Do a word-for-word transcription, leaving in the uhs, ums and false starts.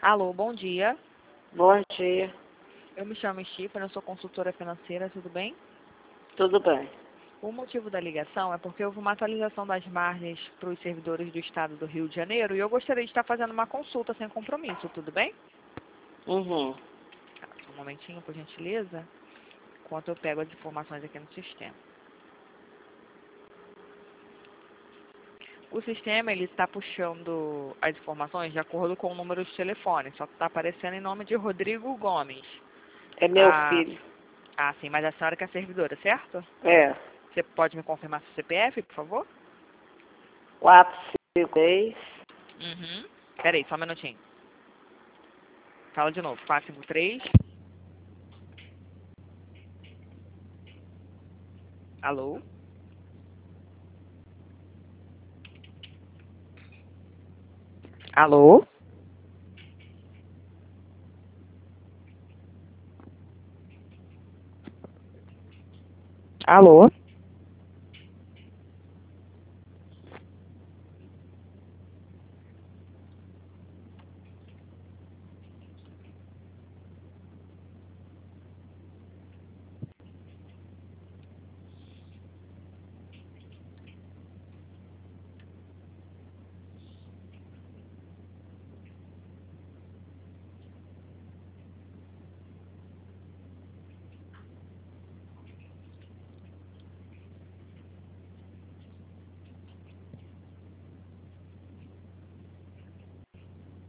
Alô, bom dia. Bom dia. Eu me chamo Stephanie, eu sou consultora financeira, tudo bem? Tudo bem. O motivo da ligação é porque houve uma atualização das margens para os servidores do estado do Rio de Janeiro e eu gostaria de estar fazendo uma consulta sem compromisso, tudo bem? Uhum. Tá, só um momentinho, por gentileza, enquanto eu pego as informações aqui no sistema. O sistema ele está puxando as informações de acordo com o número de telefone, só que está aparecendo em nome de Rodrigo Gomes. É meu Ah, filho. ah, sim, mas a senhora que é servidora, certo? É. Você pode me confirmar seu C P F, por favor? Quatro, cinco, seis. Uhum. Peraí, só um minutinho. Fala de novo. quatro cinco três. Alô? Alô? Alô?